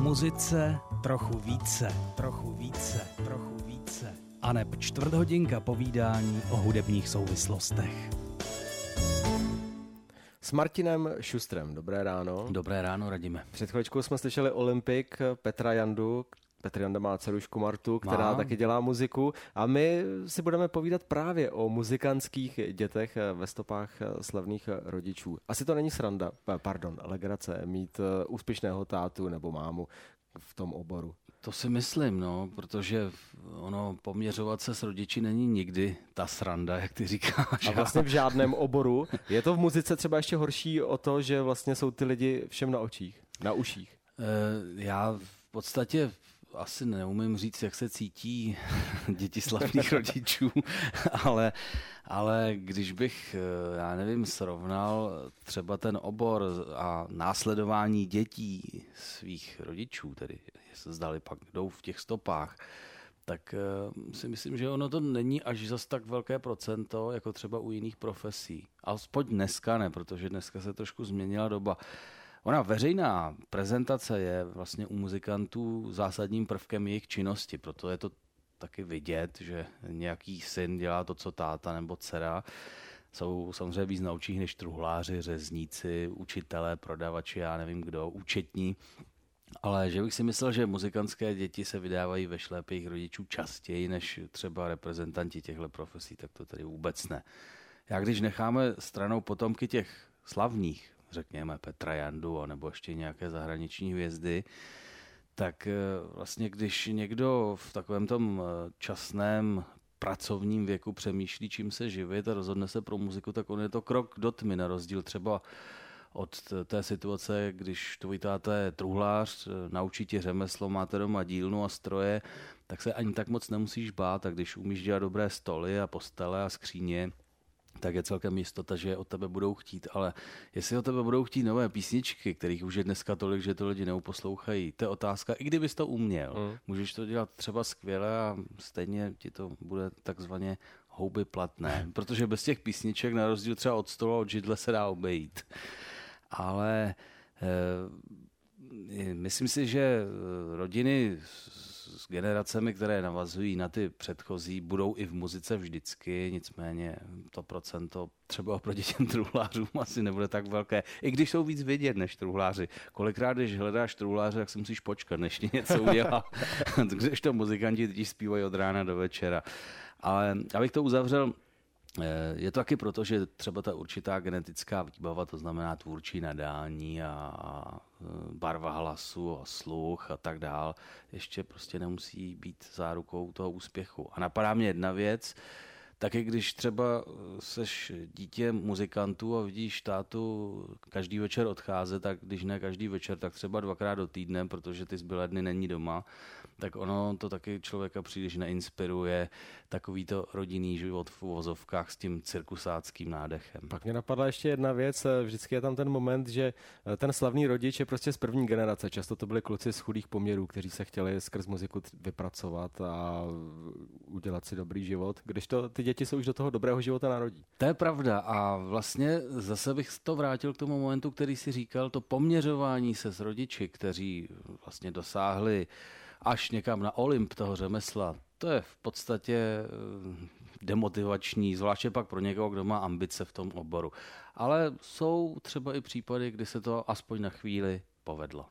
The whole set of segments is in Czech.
muzice trochu více. A neb čtvrthodinka povídání o hudebních souvislostech. S Martinem Šustrem. Dobré ráno. Dobré ráno, Radime. Před chvíličkou jsme slyšeli Olympik Petra Jandu. Petr Janda má dcerušku Martu, která taky dělá muziku. A my si budeme povídat právě o muzikantských dětech ve stopách slavných rodičů. Asi to není sranda, legrace, mít úspěšného tátu nebo mámu v tom oboru. To si myslím, protože poměřovat se s rodiči není nikdy ta sranda, jak ty říkáš. A vlastně v žádném oboru. Je to v muzice třeba ještě horší o to, že vlastně jsou ty lidi všem na uších? Já v podstatě asi neumím říct, jak se cítí děti slavných rodičů, ale když bych, srovnal třeba ten obor a následování dětí svých rodičů, tedy jestli zdali pak jdou v těch stopách, tak si myslím, že ono to není až zas tak velké procento, jako třeba u jiných profesí. Alespoň dneska ne, protože dneska se trošku změnila doba. Ona veřejná prezentace je vlastně u muzikantů zásadním prvkem jejich činnosti, proto je to taky vidět, že nějaký syn dělá to, co táta nebo dcera. Jsou samozřejmě víc naučí než truhláři, řezníci, učitelé, prodavači, já nevím kdo, účetní. Ale že bych si myslel, že muzikantské děti se vydávají ve šlépě jejich rodičů častěji než třeba reprezentanti těchto profesí, tak to tady vůbec ne. Já když necháme stranou potomky těch slavných, řekněme Petra Jandu nebo ještě nějaké zahraniční hvězdy, tak vlastně když někdo v takovém tom časném pracovním věku přemýšlí, čím se živit a rozhodne se pro muziku, tak on je to krok do tmy, na rozdíl třeba od té situace, když tvůj táta je truhlář, naučí tě řemeslo, máte doma dílnu a stroje, tak se ani tak moc nemusíš bát, a když umíš dělat dobré stoly a postele a skříně, tak je celkem jistota, že od tebe budou chtít, ale jestli od tebe budou chtít nové písničky, kterých už je dneska tolik, že to lidi neuposlouchají, to je otázka, i kdybys to uměl. Můžeš to dělat třeba skvěle a stejně ti to bude takzvaně houby platné, protože bez těch písniček na rozdíl třeba od stolu a od židle se dá obejít. Ale myslím si, že rodiny s generacemi, které navazují na ty předchozí, budou i v muzice vždycky, nicméně to procento třeba oproti těm truhlářům asi nebude tak velké, i když jsou víc vidět než truhláři. Kolikrát, když hledáš truhláře, tak si musíš počkat, než ti něco udělá. Když to muzikanti teď zpívají od rána do večera. Ale abych to uzavřel, je to taky proto, že třeba ta určitá genetická výbava, to znamená tvůrčí nadání a barva hlasu a sluch a tak dál, ještě prostě nemusí být zárukou toho úspěchu. A napadá mě jedna věc, taky když třeba seš dítě muzikantů a vidíš tátu každý večer odcházet, tak když ne každý večer, tak třeba 2krát do týdne, protože ty zbylé dny není doma, tak ono to taky člověka příliš neinspiruje, takovýto rodinný život v uvozovkách s tím cirkusáckým nádechem. Pak mě napadla ještě jedna věc, vždycky je tam ten moment, že ten slavný rodič je prostě z první generace, často to byli kluci z chudých poměrů, kteří se chtěli skrz muziku vypracovat a udělat si dobrý život, když to ty děti se už do toho dobrého života narodí. To je pravda a vlastně zase bych to vrátil k tomu momentu, který si říkal, to poměřování se s rodiči, kteří vlastně dosáhli až někam na Olymp toho řemesla, to je v podstatě demotivační, zvláště pak pro někoho, kdo má ambice v tom oboru. Ale jsou třeba i případy, kdy se to aspoň na chvíli povedlo.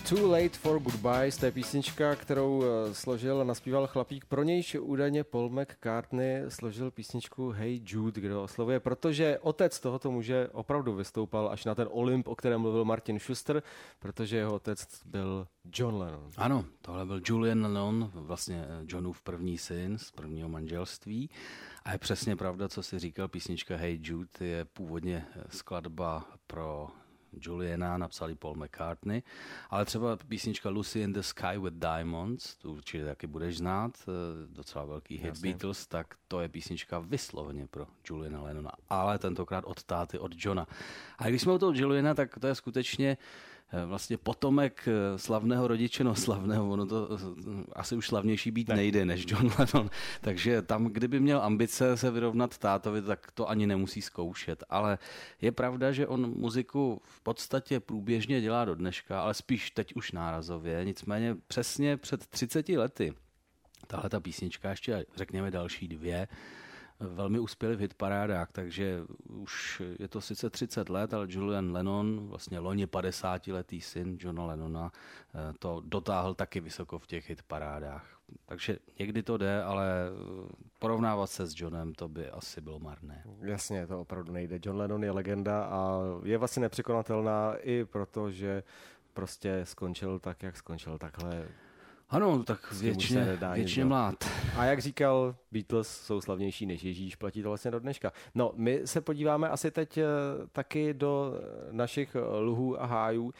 Too Late for Goodbyes, to je písnička, kterou složil a naspíval chlapík. Pro nějž údajně Paul McCartney složil písničku Hey Jude, kdo oslovuje, protože otec tohoto muže opravdu vystoupal až na ten Olymp, o kterém mluvil Martin Schuster, protože jeho otec byl John Lennon. Ano, tohle byl Julian Lennon, vlastně Johnův první syn z prvního manželství. A je přesně pravda, co si říkal, písnička Hey Jude je původně skladba pro Juliana, napsal ji Paul McCartney, ale třeba písnička Lucy in the Sky with Diamonds, tu určitě taky budeš znát, docela velký hit Jasně. Beatles, tak to je písnička vysloveně pro Juliana Lennona, ale tentokrát od táty, od Johna. A když jsme u toho Juliana, tak to je skutečně vlastně potomek slavného rodiče, no slavného, ono to asi už slavnější být nejde než John Lennon, takže tam, kdyby měl ambice se vyrovnat tátovi, tak to ani nemusí zkoušet, ale je pravda, že on muziku v podstatě průběžně dělá do dneška, ale spíš teď už nárazově, nicméně přesně před 30 lety, tahle ta písnička, ještě řekněme další 2, velmi uspěli v hitparádách, takže už je to sice 30 let, ale Julian Lennon, vlastně loni 50letý syn Johna Lennona, to dotáhl taky vysoko v těch hitparádách. Takže někdy to jde, ale porovnávat se s Johnem, to by asi bylo marné. Jasně, to opravdu nejde. John Lennon je legenda a je vlastně nepřekonatelná i proto, že prostě skončil tak, jak skončil takhle. Ano, tak věčně mlád. A jak říkal, Beatles jsou slavnější než Ježíš, platí to vlastně do dneška. No, my se podíváme asi teď taky do našich luhů a hájů,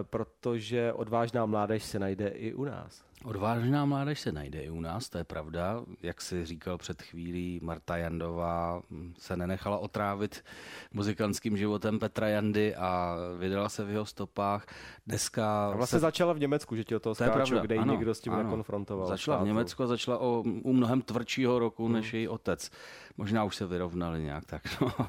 protože odvážná mládež se najde i u nás. Odvážná mládež se najde i u nás, to je pravda. Jak si říkal před chvílí, Marta Jandová se nenechala otrávit muzikantským životem Petra Jandy a vydala se v jeho stopách. Dneska a vlastně začala v Německu, že ti o toho skáču, kde ji někdo s tím nekonfrontoval. Začala v Německu a začala u mnohem tvrdšího roku než její otec. Možná už se vyrovnali nějak tak, no.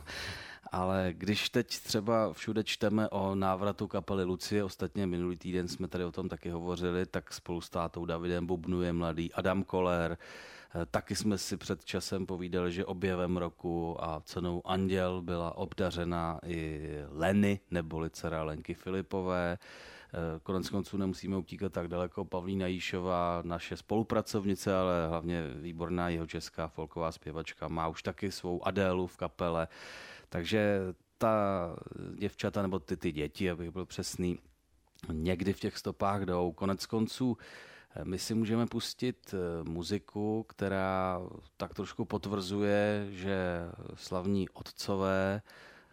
Ale když teď třeba všude čteme o návratu kapely Lucie, ostatně minulý týden jsme tady o tom taky hovořili, tak spolu s tátou Davidem bubnuje mladý Adam Koller. Taky jsme si před časem povídali, že objevem roku a cenou Anděl byla obdařena i Leny, neboli dcera Lenky Filipové. Konec konců nemusíme utíkat tak daleko. Pavlína Jíšová, naše spolupracovnice, ale hlavně výborná jihočeská folková zpěvačka, má už taky svou Adélu v kapele. Takže ta děvčata, nebo ty děti, abych byl přesný, někdy v těch stopách jdou. Konec konců my si můžeme pustit muziku, která tak trošku potvrzuje, že slavní otcové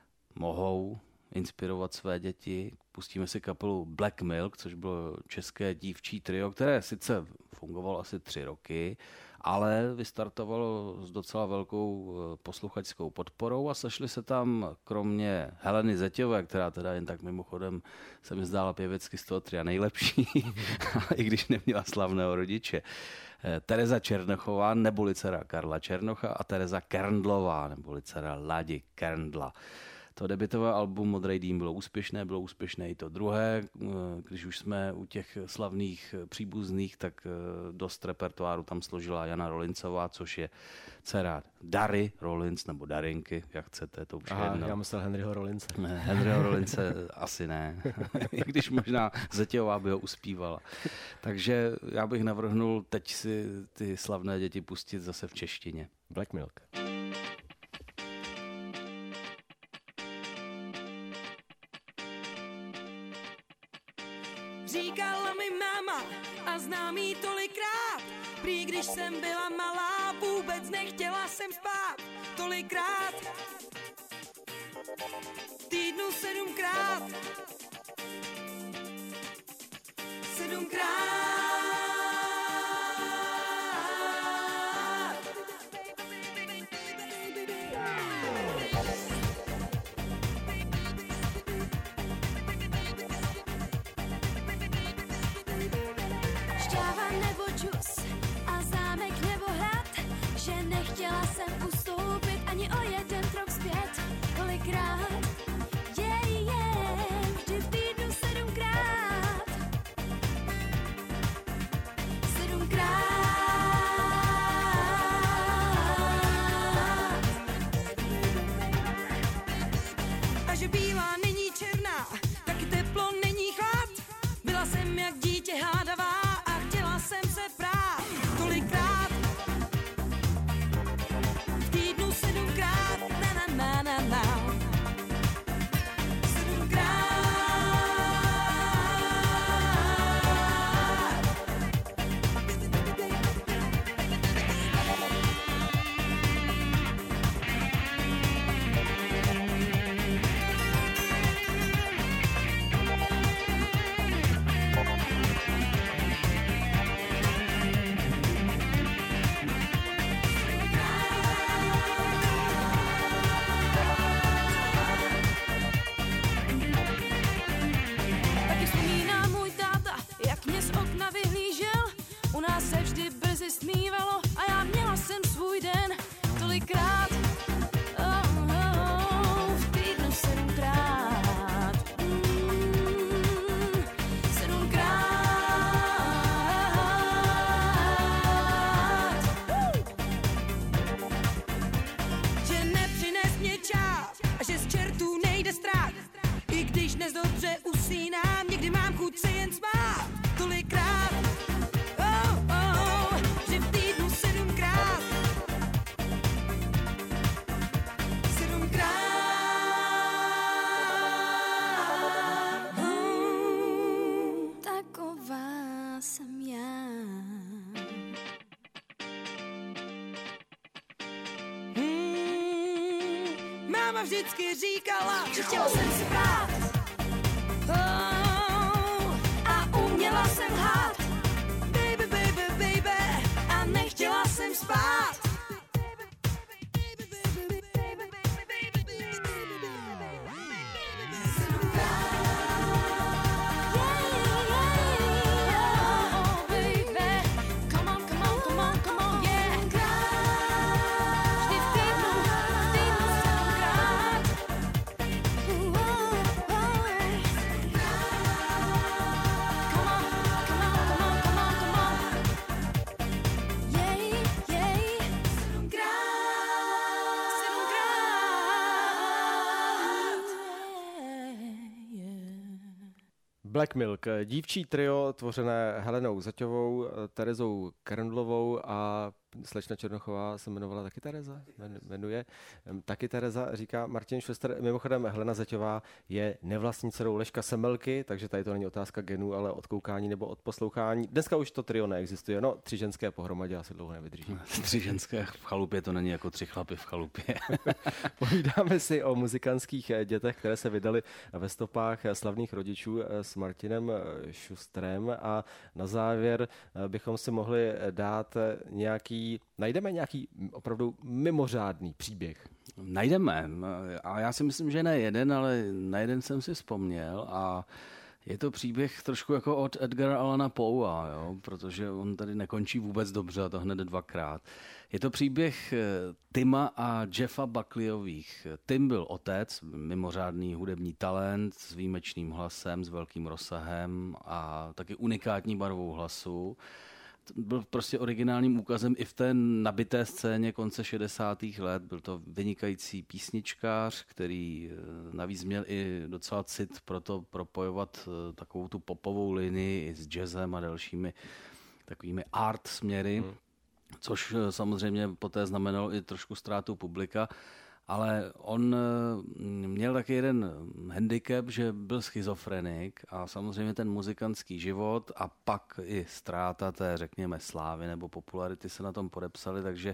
mohou inspirovat své děti. Pustíme si kapelu Black Milk, což bylo české dívčí trio, které sice fungovalo asi 3 roky, ale vystartovalo s docela velkou posluchačskou podporou a sešli se tam kromě Heleny Zeťové, která teda jen tak mimochodem se mi zdála pěvecky z toho tria nejlepší, i když neměla slavného rodiče, Tereza Černochová neboli dcera Karla Černocha a Tereza Kerndlová neboli dcera Ladi Kerndla. To debutové album Modrý dým bylo úspěšné i to druhé. Když už jsme u těch slavných příbuzných, tak dost repertoáru tam složila Jana Rolincová, což je dcera Dary Rollins, nebo Darinky, jak chcete, to už je jedno. Já myslel Henryho Rollince. Henryho Rollince asi ne, i když možná Zetěová by ho uspívala. Takže já bych navrhnul teď si ty slavné děti pustit zase v češtině. Black Milk. Říkala mi máma a znám jí tolikrát, prý když jsem byla malá, vůbec nechtěla jsem spát. Tolikrát, týdnu 7krát, 7krát. Nechtěla jsem ustoupit ani o jeden krok zpět. Kolikrát, vždy v týdnu 7krát. 7krát. A že bílá není černá, taky teplo není chlad. Byla jsem jak kdy brzy snívalo a já měla jsem svůj den tolikrát. V týdnu 7krát. 7krát. Že nepřines mě čáp a že z čertů nejde strach. I když dnes dobře usínám, někdy mám chuť se jen smát. Tolikrát, že v týdnu 7krát. 7krát. Taková jsem já. Máma vždycky říkala, Že chtěla jsem si brát a uměla jsem hát. baby, baby, baby, A nechtěla jsem spát. Black Milk, dívčí trio tvořené Helenou Zaťovou, Terezou Kerndlovou a slečna Černochová se jmenovala taky Tereza, jmenuje taky Tereza, říká Martin Švester. Mimochodem Helena Zaťová je nevlastní dcerou Leška Semelky, takže tady to není otázka genů, ale od koukání nebo od poslouchání. Dneska už to trio neexistuje, no 3 ženské pohromadě asi dlouho nevydrží. 3 ženské v chalupě, to není jako 3 chlapy v chalupě. Povídáme si o muzikantských dětech, které se vydali ve stopách slavných rodičů s Martinem Šustrem a na závěr bychom si mohli dát najdeme nějaký opravdu mimořádný příběh. Najdeme. A já si myslím, že ne jeden, ale na jeden jsem si vzpomněl a je to příběh trošku jako od Edgara Allana Poea, jo? Protože on tady nekončí vůbec dobře a to hned 2krát. Je to příběh Tima a Jeffa Buckleyových. Tim byl otec, mimořádný hudební talent s výjimečným hlasem, s velkým rozsahem a taky unikátní barvou hlasu. Byl prostě originálním úkazem i v té nabité scéně konce 60. let. Byl to vynikající písničkář, který navíc měl i docela cit pro to propojovat takovou tu popovou linii i s jazzem a dalšími takovými art směry, což samozřejmě poté znamenalo i trošku ztrátu publika. Ale on měl taky jeden handicap, že byl schizofrenik a samozřejmě ten muzikantský život a pak i ztráta té, řekněme, slávy nebo popularity se na tom podepsali, takže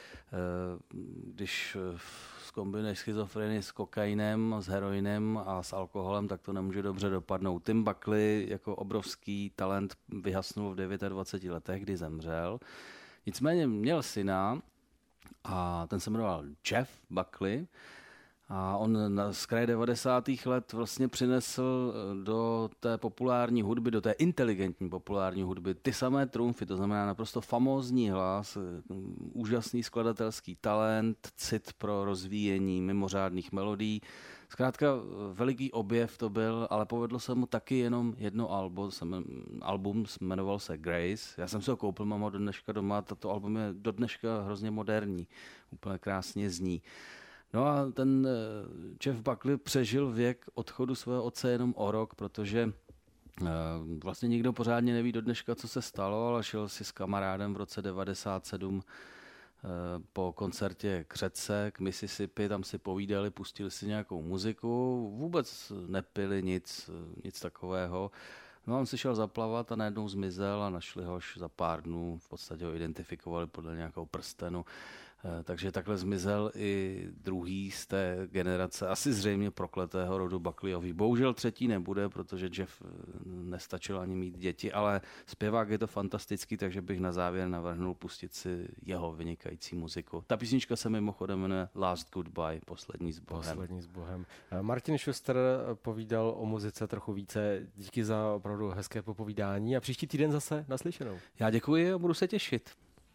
když zkombinuješ schizofrenii s kokainem, s heroinem a s alkoholem, tak to nemůže dobře dopadnout. Tim Buckley jako obrovský talent vyhasnul v 29 letech, kdy zemřel. Nicméně měl syna, a ten se jmenoval Jeff Buckley a on z kraje 90. let vlastně přinesl do té populární hudby, do té inteligentní populární hudby ty samé trumfy, to znamená naprosto famózní hlas, úžasný skladatelský talent, cit pro rozvíjení mimořádných melodií. Zkrátka veliký objev to byl, ale povedlo se mu taky jenom jedno album jmenoval se Grace. Já jsem si ho koupil, mám ho do dneška doma, tato album je do dneška hrozně moderní, úplně krásně zní. No a ten Jeff Buckley přežil věk odchodu svého otce jenom o rok, protože vlastně nikdo pořádně neví do dneška, co se stalo, ale šel si s kamarádem v roce 97 po koncertě k řece, k Mississippi, tam si povídali, pustili si nějakou muziku, vůbec nepili nic takového. No a on si šel zaplavat a najednou zmizel a našli ho až za pár dnů, v podstatě ho identifikovali podle nějakého prstenu. Takže takhle zmizel i druhý z té generace, asi zřejmě prokletého rodu Buckleyový. Bohužel třetí nebude, protože Jeff nestačil ani mít děti, ale zpěvák je to fantastický, takže bych na závěr navrhnul pustit si jeho vynikající muziku. Ta písnička se mimochodem jmenuje Last Goodbye, poslední s Bohem. Poslední s Bohem. Martin Schuster povídal o muzice trochu více. Díky za opravdu hezké popovídání a příští týden zase naslyšenou. Já děkuji a budu se těšit.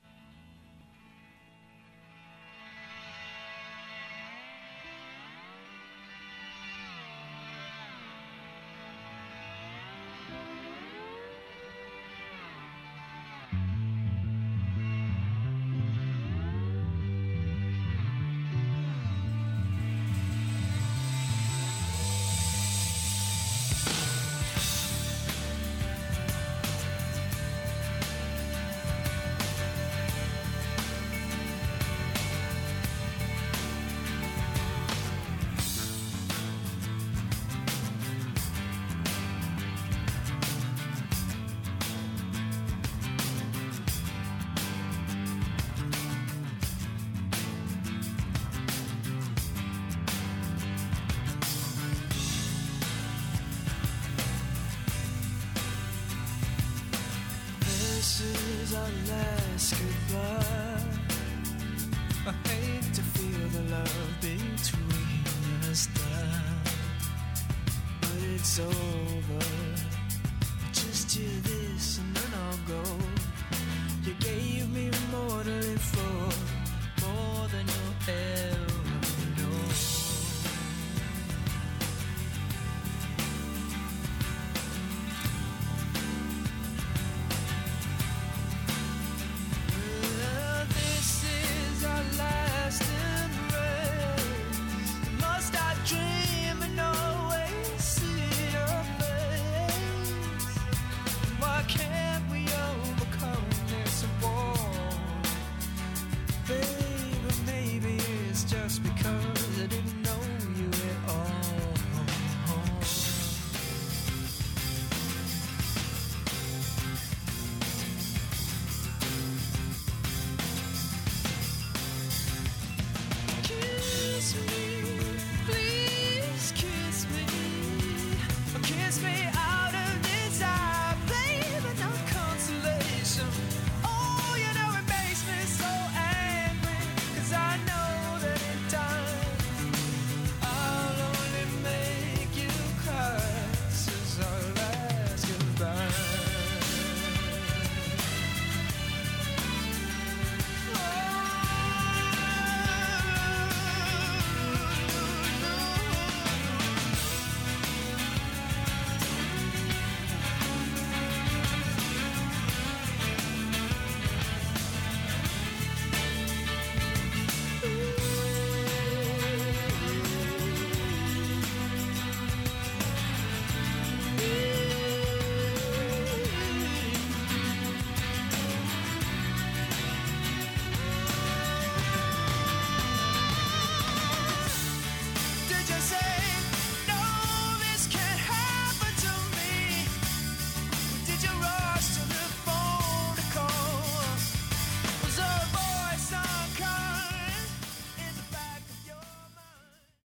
This is our last goodbye. I hate to feel the love between us down, but it's over. Just hear this and then I'll go. You gave me more to live for, more than you'll ever